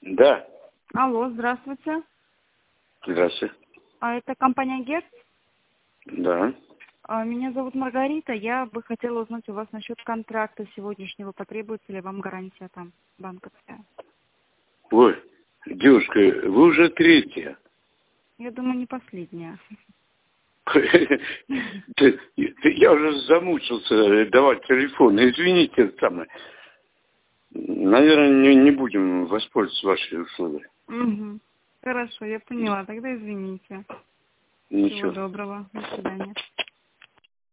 Да. Алло, здравствуйте. Здравствуйте. Это компания Герц? Да. Меня зовут Маргарита. Я бы хотела узнать у вас насчет контракта сегодняшнего. Потребуется ли вам гарантия там банковская? Ой, девушка, вы уже третья. Я думаю, не последняя. Я уже замучился давать телефон. Извините, самое. Наверное, не будем воспользоваться вашей услугой. Угу. Хорошо, я поняла. Тогда извините. Ничего. Всего доброго. До свидания.